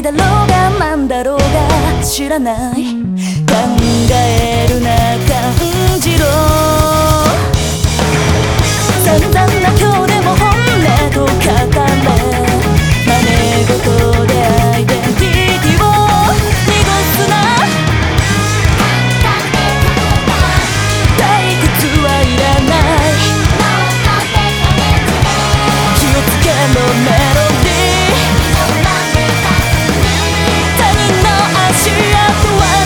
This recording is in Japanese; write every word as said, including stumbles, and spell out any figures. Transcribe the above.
だろうがなんだろうが知らない、考えるな感じろ散々